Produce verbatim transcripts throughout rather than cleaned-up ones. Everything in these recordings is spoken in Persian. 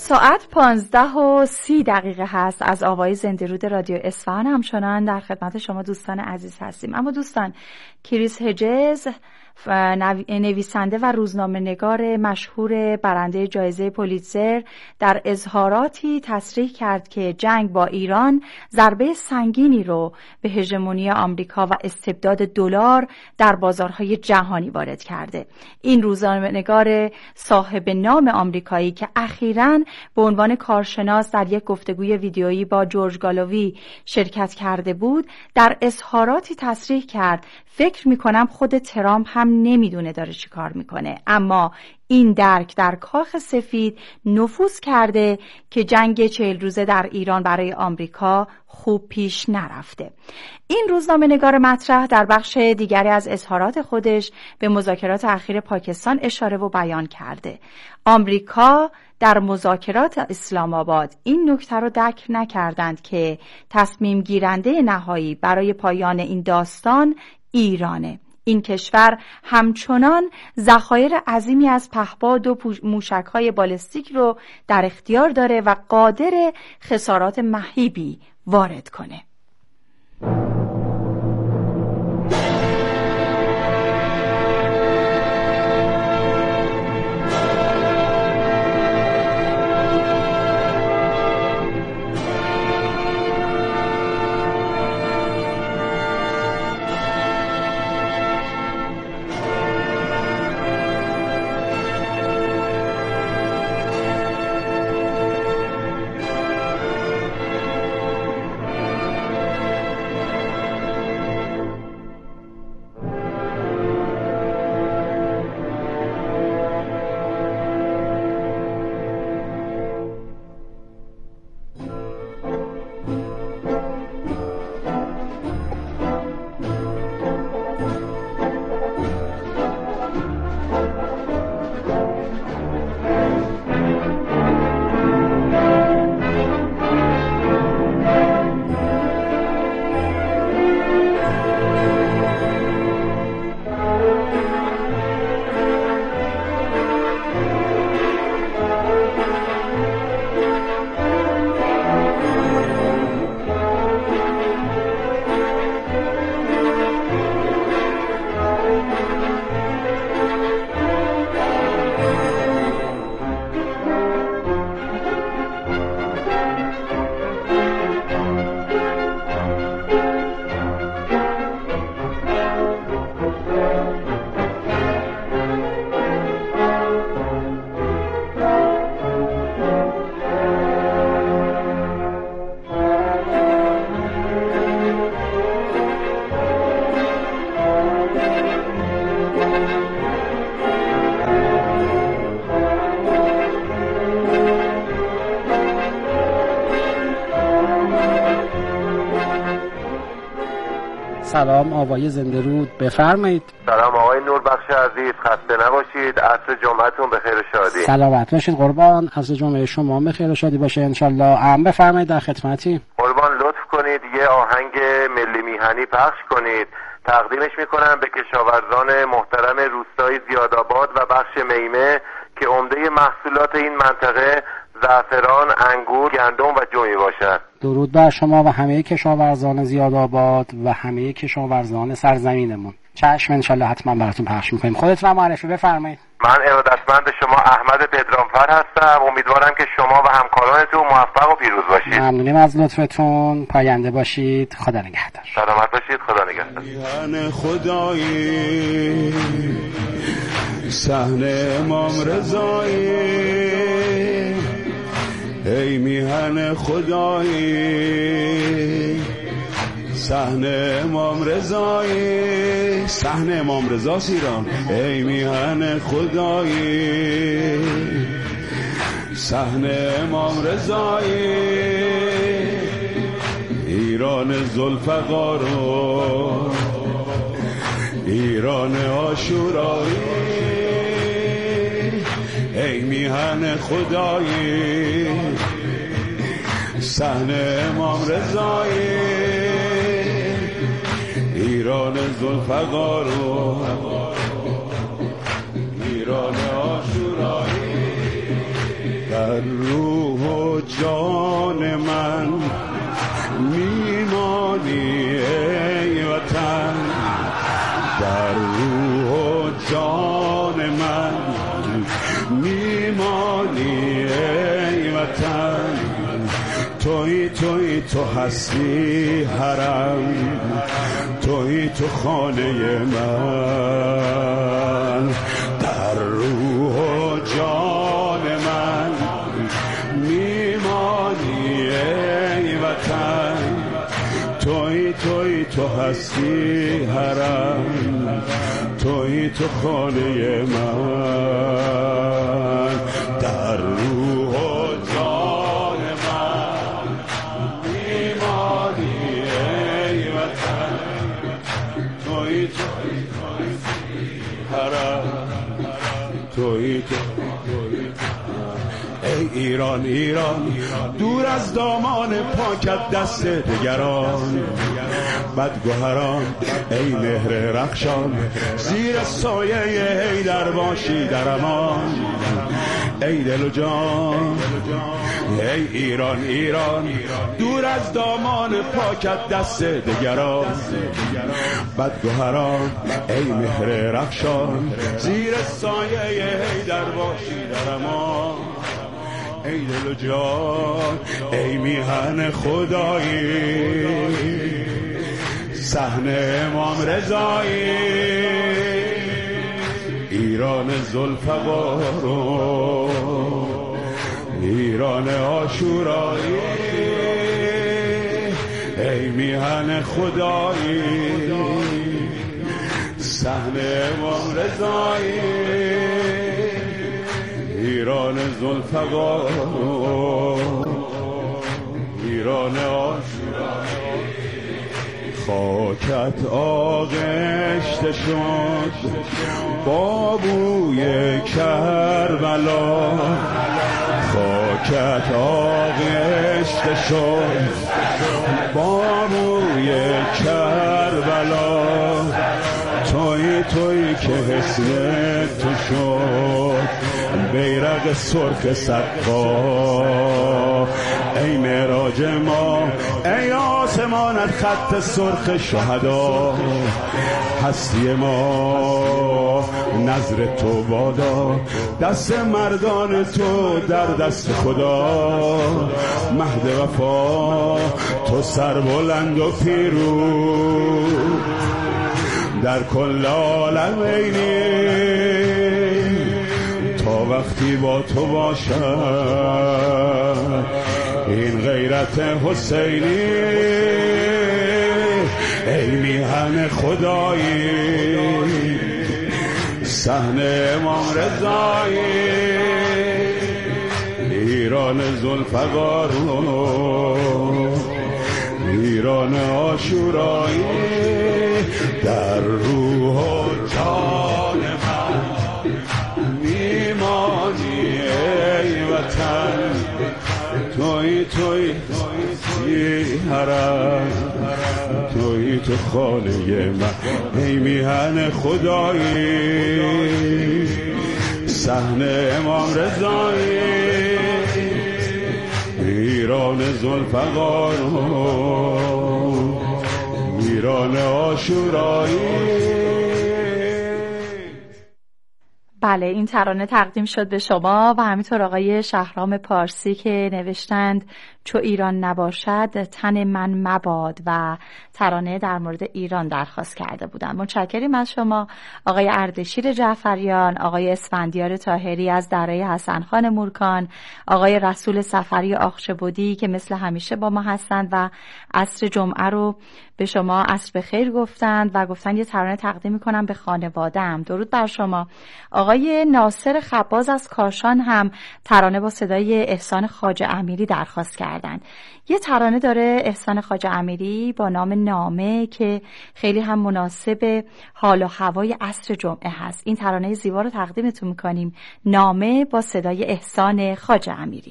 ساعت پانزده و سی دقیقه هست از آوای زنده رود رادیو اصفهان. همچنان در خدمت شما دوستان عزیز هستیم. اما دوستان، کریس هجز نویسنده و روزنامه نگار مشهور برنده جایزه پولیتزر در اظهاراتی تصریح کرد که جنگ با ایران ضربه سنگینی رو به هژمونی آمریکا و استبداد دلار در بازارهای جهانی وارد کرده. این روزنامه نگار صاحب نام آمریکایی که اخیراً به عنوان کارشناس در یک گفتگوی ویدیویی با جورج گالووی شرکت کرده بود، در اظهاراتی تصریح کرد فکر میکنم خود ترامپ هم نمیدونه داره چی کار میکنه، اما این درک در کاخ سفید نفوذ کرده که جنگ چهل روزه در ایران برای آمریکا خوب پیش نرفته. این روزنامه نگار مطرح در بخش دیگری از اظهارات خودش به مذاکرات اخیر پاکستان اشاره و بیان کرده. آمریکا در مذاکرات اسلام آباد این نکته رو درک نکردند که تصمیم گیرنده نهایی برای پایان این داستان ایرانه. این کشور همچنان ذخایر عظیمی از پهپاد و موشک‌های بالستیک رو در اختیار داره و قادر خسارات مهیبی وارد کنه. سلام آوای زنده رود، بفرمایید. سلام آقای نوربخش عزیز، خسته نباشید. عصر جمعتون بخیر و شادی. سلامت باشید قربان، عصر جمعه شما بخیر و شادی باشه انشالله. ام بفرمایید، در خدمتی. قربان لطف کنید یه آهنگ ملی میهنی پخش کنید، تقدیمش میکنم به کشاورزان محترم روستای زیادآباد و بخش میمه که عمده محصولات این منطقه زعفران، انگور، گندم و جو میباشد. درود بر شما و همه کشاورزان زیادآباد و همه کشاورزان سرزمینمون. چشم انشالله حتما براتون پخش میکنیم. خودتون معرفی بفرمایید. من ارادتمند شما احمد پدرامفر هستم. امیدوارم که شما و همکارانتون موفق و پیروز باشید. ممنونیم از لطفتون. پاینده باشید. خدا نگهدار. سلامت باشید. خدا نگهدار. میهن خدایی صحنه امام رضایی، ای میهن خدایی صحنه امام رضایی، صحنه امام رضا ایران، ای میهن خدایی صحنه امام رضایی، ایران ذوالفقار و ایران عاشورایی، ای میهن خدایی صحنه امام رضایی، ایران ذوالفقار و ایران عاشورایی، در رو و جان من میمانی ای وطن، در روح و جان من میمانی ای وطن. توی توی تو هستی حرم، توی تو خانه من، در روح و جان من میمانی ای وطن. توی توی تو هستی حرم، توی تو خانه من، در روح و جان من میمانی ای وطن. توی توی حرم، توی تو ای ایران ایران، دور از دامان پاکت دست دگران، بدگوهران ای مهر رخشان، زیر سایه حیدر باشی در امان. ای دل و جان ای ایران ایران، دور از دامان پاکت دست دگران، بدگوهران ای مهر رخشان، زیر سایه حیدر باشی در امان. ای دل و جان ای میهن خدایی، صحن امام رضایی، ایران ذوالفقار و ایران عاشورایی. ای میهن خدایی، صحن امام رضایی، ایران ذوالفقار ایران عاشورایی. خاکت آغشته شد با بوی کربلا، خاکت آغشته شد با بوی کربلا. توی توی که حسن تو شد بیرق سرخ صدقا. ای معراج ما ای آسمانت خط سرخ شهدا، هستی ما نظر تو بادا، دست مردان تو در دست خدا. مهد وفا تو سربلند و پیروز در کل عالمینی، تا وقتی با تو باشد این غیرت حسینی. ای میهن خدایی، صحن امام رضایی، ایران ذوالفقار ایران عاشورایی. در روح و جان من میمانی ای وطن. توی توی توی حرم، توی تو خانه من. ای میهن خدایی، صحن امام رضایی، ایران ذوالفقار ایران عاشورایی. بله، این ترانه تقدیم شد به شما و همینطور آقای شهرام پارسی که نوشتند چو ایران نباشد تن من مباد و ترانه در مورد ایران درخواست کرده بودند. متشکریم از شما آقای اردشیر جعفریان، آقای اسفندیار طاهری از درای حسن خان مورکان، آقای رسول سفری آخشبودی که مثل همیشه با ما هستند و عصر جمعه رو به شما عصر بخیر گفتند و گفتند یه ترانه تقدیم میکنم به خانواده‌ام. درود بر شما. آقای ناصر خباز از کاشان هم ترانه با صدای احسان خواجه امیری درخواست کردند. یه ترانه داره احسان خواجه امیری با نام نامه که خیلی هم مناسب حال و هوای عصر جمعه هست. این ترانه زیبا رو تقدیمتون میکنیم، نامه با صدای احسان خواجه امیری.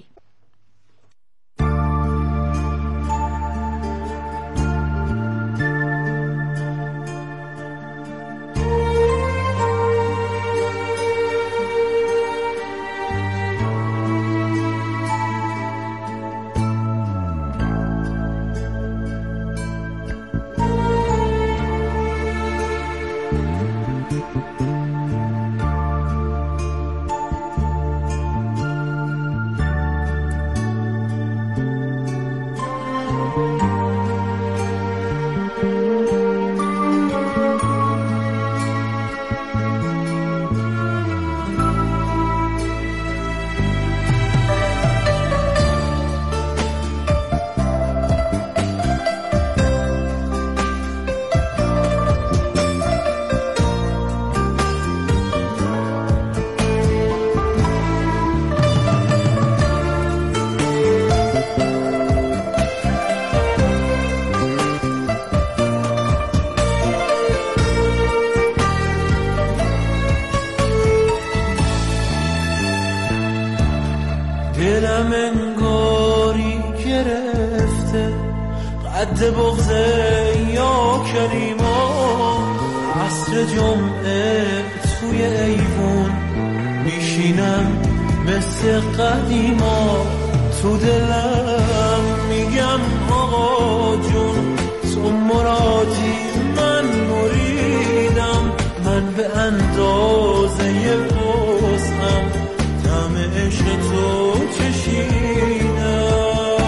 دلم انگاری گرفته قد بغضه یا کریما، عصر جمعه توی ایوون میشینم مثل قدیما، تو دلم میگم آقا جون تو مرادی من مریدم، من به اندازه وسعم طعم عشق تو چشیدم.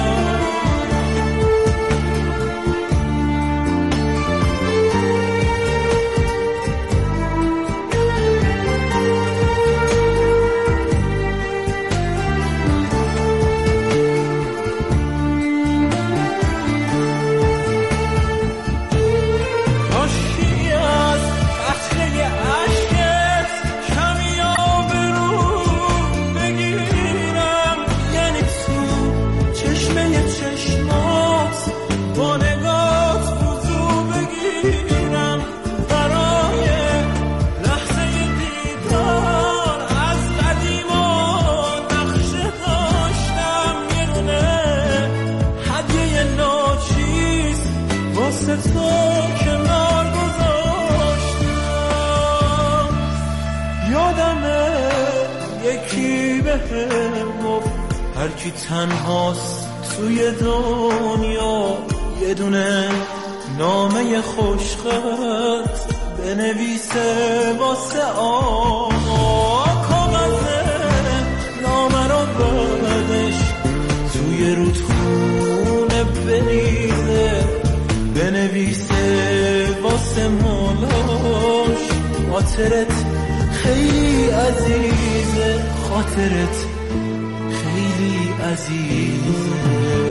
هرکی تنهاست توی دنیا یه دونه نامه خوشخط بنویسه واسه آقا، کاغذ نامه رو بعدش توی رودخونه بریزه، بنویسه واسه مولاش خاطرت خیلی عزیزه، خاطرت خیلی عزیزه.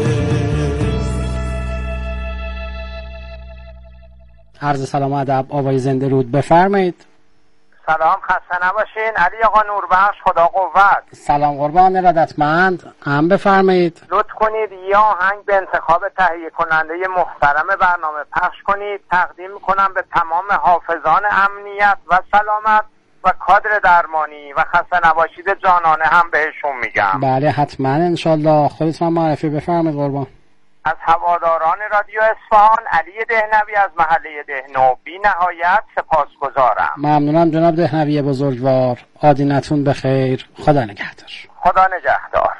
عرض سلام و ادب آقای زنده رود، بفرمایید. سلام، خسته نباشین. علی آقا نوربخش، خدا قوت. سلام قربان ارادتمند، هم بفرمایید. لطف کنید یه آهنگ به انتخاب تهیه کننده محترم برنامه پخش کنید، تقدیم میکنم به تمام حافظان امنیت و سلامت و کادر درمانی و خسته نباشید جانانه هم بهشون میگم. بله حتما انشالله. خودتون معرفی بفرمایید قربان. از هواداران رادیو اصفهان علی دهنوی از محله دهنو بی نهایت سپاسگزارم. ممنونم جناب دهنوی بزرگوار، آدینتون بخیر، خدا نگهدار. خدا نگهدار.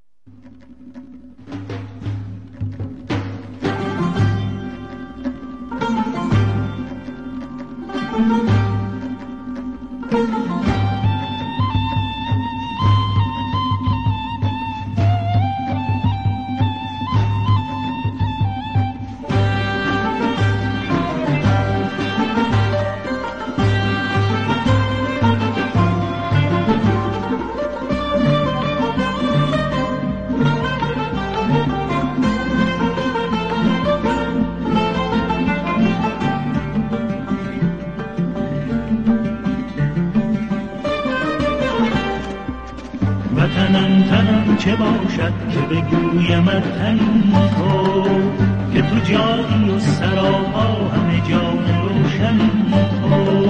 وطنم تنم چه باشد که بگویم تنی تو، که تو جایی و سراها همه جان روشنی تو.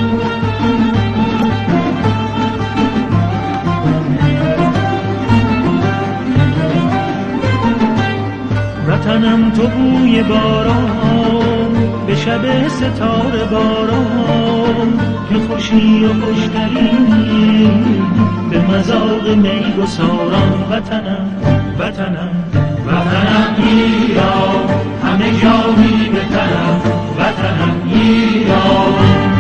وطنم تو بوی باران به شب ستاره باران، که خوشی و خوشتری به مذاق می و ساران. وطنم وطنم وطنم ایران، همه جا می بتنم وطنم ایران.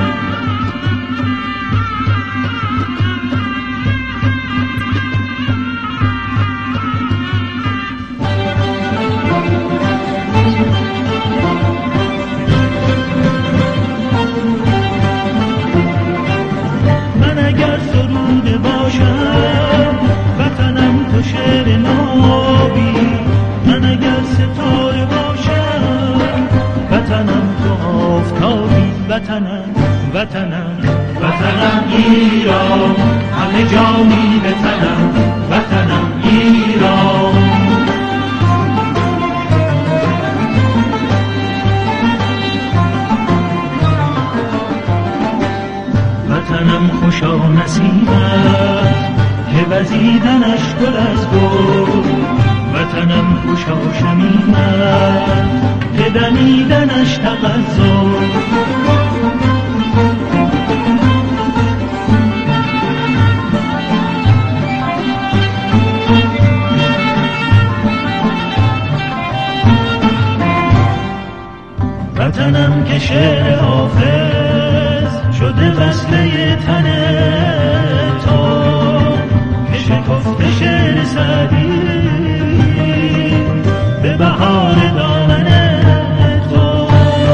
من اگر سروده باشم وطنم تو شعر نابی، من اگر ستاره باشم وطنم تو آفتابی. وطنم وطنم وطنم ایران، همه جا می بتنم وطنم ایران. وطنم خوشا نصیبت که وزیدنش گل از گل. وطنم خوشا شمیمد که دمیدنش تغزل. وطنم که شعر حافظ شده وصله تن تو، که شکفته شعر سعدی به بهار دامن تو.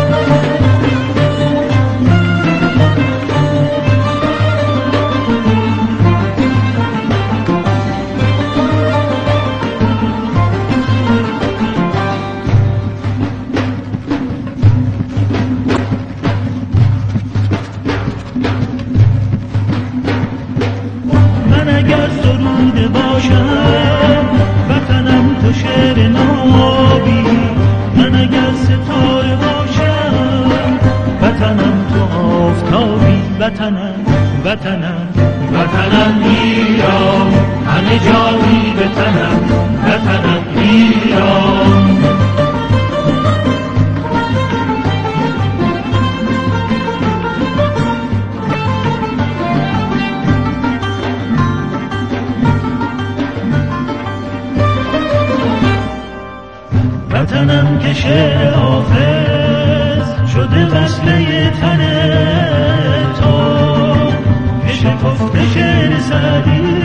من اگر سروده باشم وطنم تو شعر نابی، من اگر ستاره باشم وطنم تو آفتابی. وطنم وطنم وطنم ایران، همه جایی به تنم. وطنم ایران. وطنم که شعر حافظ شده وصله تن تو، که شکفته شعر سعدی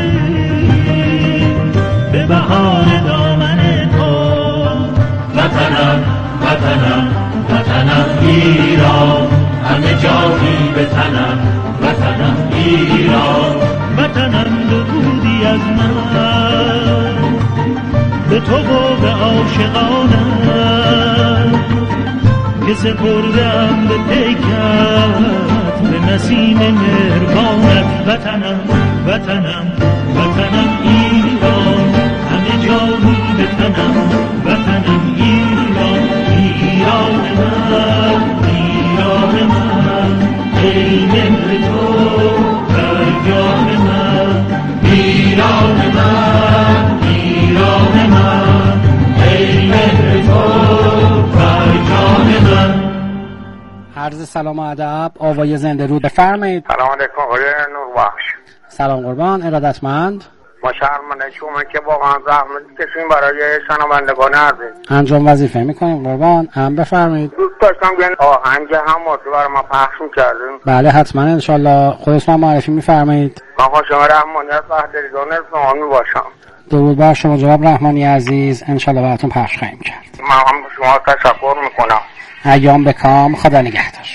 به بهار دامن تو. وطنم وطنم وطنم ایران، همه جایی به تنم. وطنم ایران. وطنم درودی از من به تو و به عاشقانم، که سپردم به پیکت به نسیم مهربانت. وطنم وطنم وطنم ایران، همه جایی به تنم. وطنم ایران. ایران من ایران من، ای مهر تو در جان من. ایران من ایران من، ای مهر تو بر جان من. عرض سلام و ادب، آوای زنده رود، بفرمایید. سلام علیکم آقای نوربخش. سلام قربان، ارادتمند. ما شرمنده شما که واقعا زحمت کشیم برای شنوندگان عزیز. انجام وظیفه میکنیم قربان. هم بفرمایید. دوست داشتم که آهنگ هموطنی برای ما پخش میکردیم. بله حتما انشالله. خودتون معرفی میفرمایید. من هاشم رحمانی از بهدریزان اصفهان میباشم. درود بر شما جناب رحمانی عزیز، انشالله براتون پخش خواهیم کرد. من هم شما تشکر میکنم. ایام به کام، خدا نگهدار.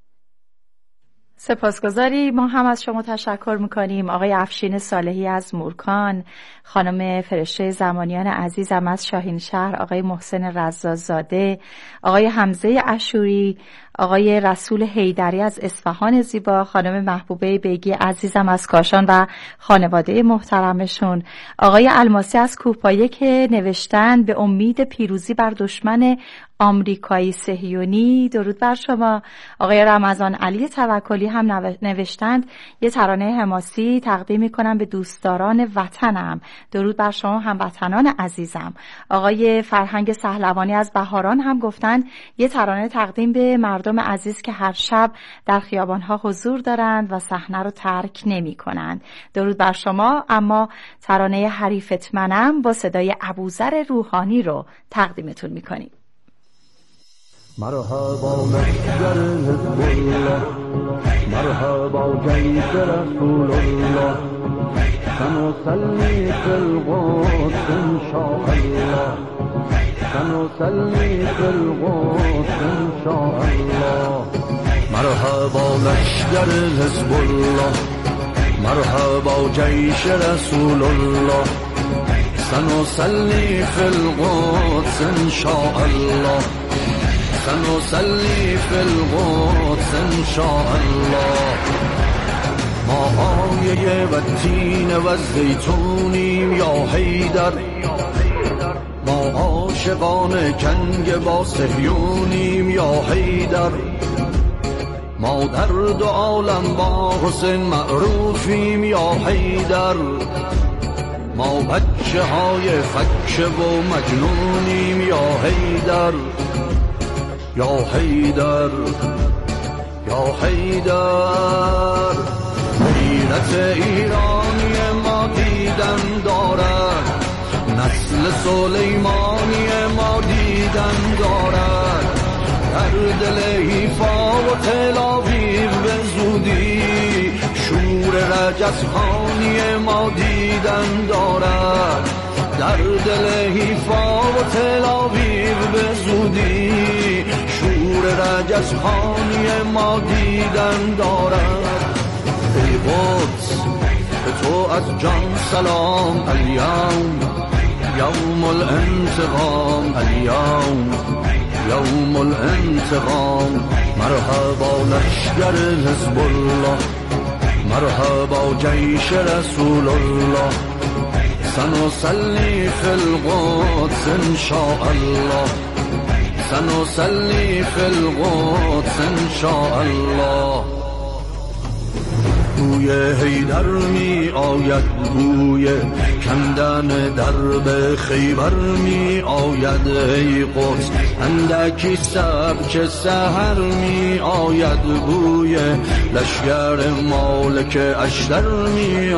سپاسگزاری. ما هم از شما تشکر میکنیم. آقای افشین صالحی از مورکان، خانم فرشته زمانیان عزیزم از شاهین شهر، آقای محسن رضازاده، آقای حمزه اشوری، آقای رسول حیدری از اصفهان زیبا، خانم محبوبه بیگی عزیزم از کاشان و خانواده محترمشون، آقای الماسی از کوهپایه که نوشتن به امید پیروزی بر دشمن آمریکایی صهیونی. درود بر شما. آقای رمضان علی توکلی هم نوشتند یه ترانه حماسی تقدیم میکنم به دوستداران وطنم. درود بر شما هموطنان عزیزم. آقای فرهنگ سهلوانی از بهاران هم گفتند یه ترانه تقدیم به مردم عزیز که هر شب در خیابانها حضور دارند و صحنه رو ترک نمی کنند. درود بر شما. اما ترانه حریفت منم با صدای ابوذر روحانی رو تقدیمتون میکنیم. مرحبا لشکر حزب الله، مرحبا جیش رسول الله، سنصلي في القدس ان شاء الله، سنصلي في القدس ان شاء الله. مرحبا لشکر حزب الله، مرحبا جیش رسول الله، سنصلي في القدس ان شاء الله، سنصلي في القدس ان شاء الله. ما آیه و تین و زیتونیم یا حیدر، ما عاشقان کنگ با صهیونیم یا حیدر، ما در دو عالم با حسین معروفیم یا حیدر، ما بچه های فکه و مجنونیم یا حیدر یا حیدر یا حیدر. غیرت ایرانی ما دیدن دارد، نسل سلیمانی ما دیدن دارد. در دل حیفا و تل آویو به زودی شور رجزخانی ما دیدن دارد. در دل حیفا و تل آویو به زودی شور رجزخانی ما دیدن دارد. ای قدس به تو از جان سلام، الیوم یوم الانتقام، الیوم یوم الانتقام. مرحبا لشگر حزب الله، مرحبا جیش رسول الله. سنصلي في القدس إن شاء الله، سنصلي في القدس إن شاء الله. بوی حیدر می آید، بوی کندن درب خیبر می آید. ای قدس اندکی سبک سحر می آید، بوی لشگر مالک اشتر می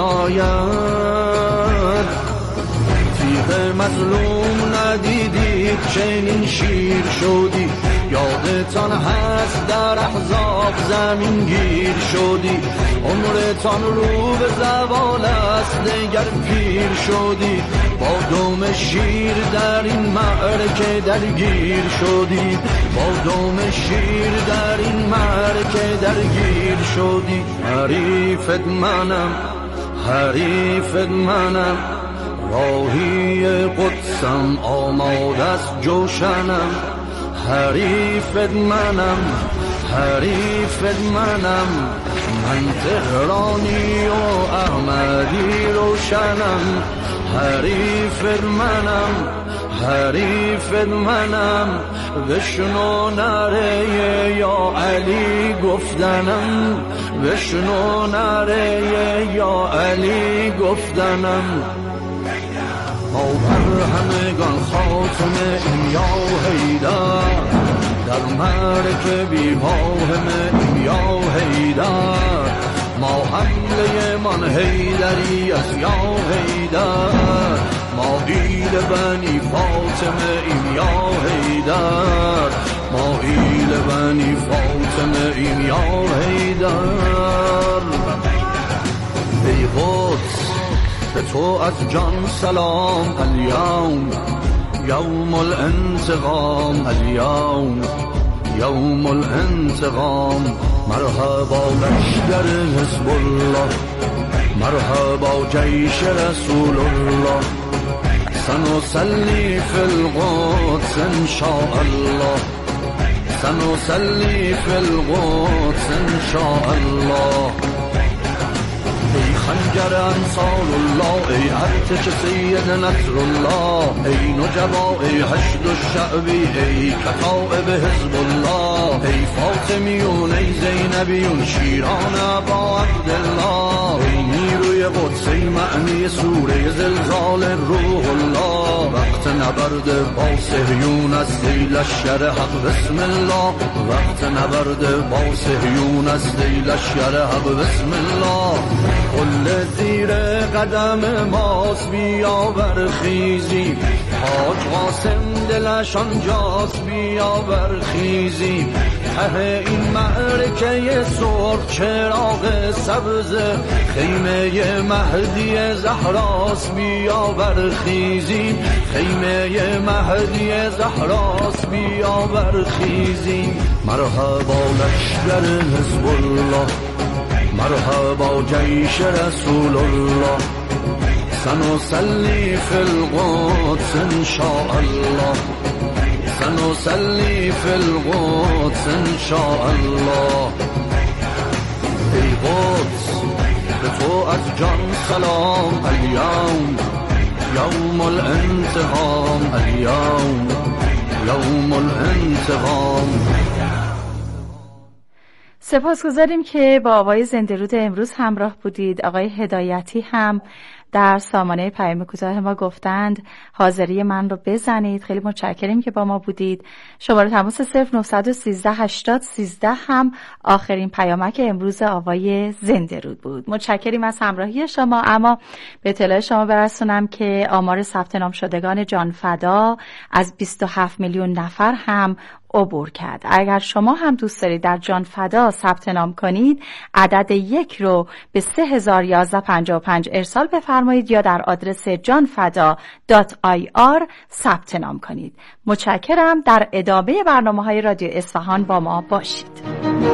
آید. تیغ مظلوم ندیدید چنین شیر شدی، یادتان هست در احزاب زمین گیر شدی. عمرتان رو به زوال است دگر پیر شدی، با دم شیر در این معرکه درگیر شدی، با دم شیر در این معرکه درگیر شدی. حریفت منم، حریفت منم، راهی قدسم آماده است جوشنم. حریفت منم، حریفت منم، من تهرانی و احمدی روشنم. حریفت منم، حریفت منم، بشنو نره یا علی گفتنم، بشنو نره یا علی گفتنم. ما بر همگان خاتمه این یا حیدر، در مرک بی باهم این یا حیدر. ما حمله من حیدری از یا حیدر، ما ایل بنی فاطمه این یا حیدر، ما ایل بنی فاطمه این یا حیدر. ای قدس به تو از جان سلام، الیوم یوم الانتقام، الیوم یوم الانتقام. مرحبا لشگر حزب الله، مرحبا جیش رسول الله. سنصلي في القدس إن شاء الله، سنصلي في القدس إن شاء الله. ای خنجر انصار الله، ای ارتش سید نصر الله، ای نجبا، ای حشد الشعبی، ای کتائب حزب الله، ای فاطمیون، ای زینبیون، شیران ابا عبدالله، ای نیروی قدس، ای معنی سوره زلزال روح الله. وقت نبرد با صهیون است ای لشکر حق بسم الله، وقت نبرد با صهیون است ای لشکر حق بسم الله. قل زیر قدم ماست بیا برخیزی، حاج قاسم دلش آنجاست بیا برخیزی. ته این معرکه سرخ چراغ سبز خیمه مهدی زهراست بیا برخیزی، خیمه مهدی زهراست بیا برخیزی. مرحبا لشکر حزب الله، مرحبا جیش رسول الله. سنصلي في القدس إن شاء الله، سنصلي في القدس إن شاء الله. ای قدس به تو از جان سلام، الیوم یوم الانتقام، الیوم یوم الانتقام. سپاسگزاریم که با آقای زنده رود امروز همراه بودید. آقای هدایتی هم در سامانه پیام کوتاه ما گفتند حاضری من رو بزنید. خیلی متشکریم که با ما بودید. شماره تماس صفر نه یک سه هشتاد سیزده هم آخرین پیامک امروز آوای زنده رود بود. متشکریم از همراهی شما. اما به اطلاع شما برسونم که آمار ثبت نام شدگان جان فدا از بیست و هفت میلیون نفر هم عبور کرد. اگر شما هم دوست دارید در جان فدا ثبت نام کنید، عدد یک رو به سه هزار و یازده پنجاه و پنج ارسال بفرمایید یا در آدرس جانفدا دات آی آر ثبت نام کنید. متشکرم. در ادامه برنامه‌های رادیو اصفهان با ما باشید.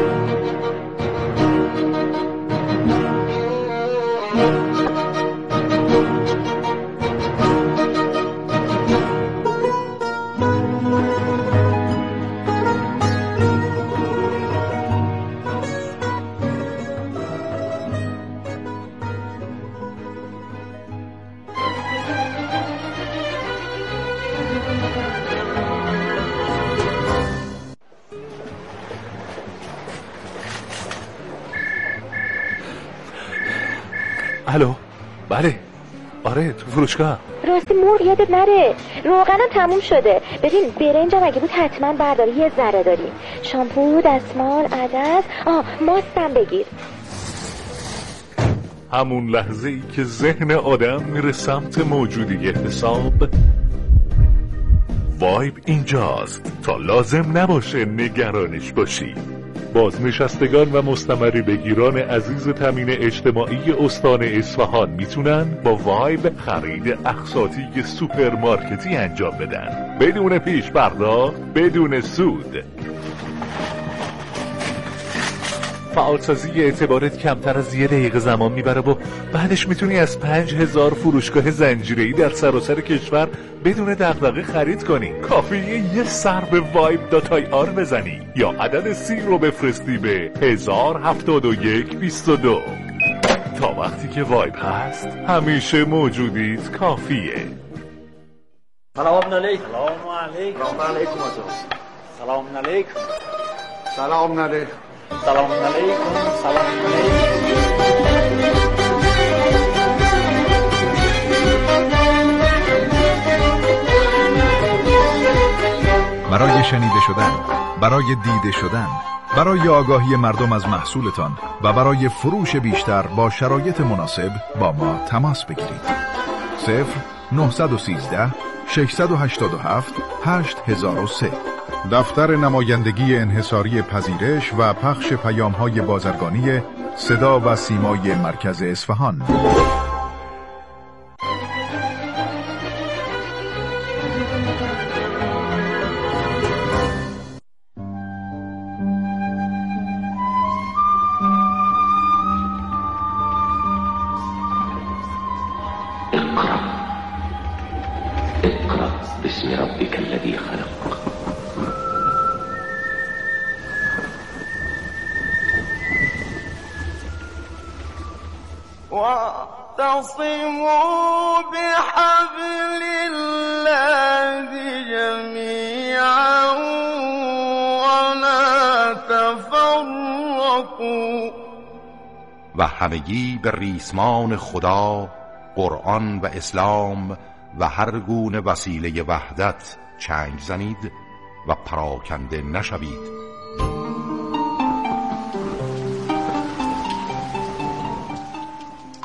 الو، بله، آره تو فروشگاه. راستی مرغ یادت نره، روغنم تموم شده. ببین برنجم اگه بود حتما برداری، یه ذره داریم. شامپو، دستمال، عدس، آه ماستم بگیر. همون لحظه ای که ذهن آدم میره سمت موجودی حساب، وایب اینجاست تا لازم نباشه نگرانش باشی. بازنشستگان و مستمری بگیران عزیز تامین اجتماعی استان اصفهان میتونن با وایب خرید اقساطی سوپرمارکتی انجام بدن بدون پیش پرداخت، بدون سود. فعالسازی اعتبارت کمتر از یه دقیقه زمان میبره و بعدش میتونی از پنج هزار فروشگاه زنجیره‌ای در سراسر کشور بدون دغدغه خرید کنی. کافیه یه سر به وایب دات آی آر بزنی یا عدد سی رو بفرستی به هزار هفتاد و یک بیست و دو. تا وقتی که وایب هست همیشه موجودیت کافیه. سلام علیکم. سلام علیکم. سلام علیکم. سلام علیکم. سلام علیکم. سلام علیکم. سلام علیکم. برای شنیده شدن، برای دیده شدن، برای آگاهی مردم از محصولتان و برای فروش بیشتر با شرایط مناسب با ما تماس بگیرید. صفر نه یک سه شش هشت هفت هشت هزار و سه. دفتر نمایندگی انحصاری پذیرش و پخش پیام‌های بازرگانی صدا و سیمای مرکز اصفهان. اقرأ اقرأ باسم ربك الذي خلق. واعتصموا بحبل الله جميعا ولا تفرقوا. و همگی به ریسمان خدا، قرآن و اسلام و هر گونه وسیله وحدت چنگ زنید و پراکنده نشوید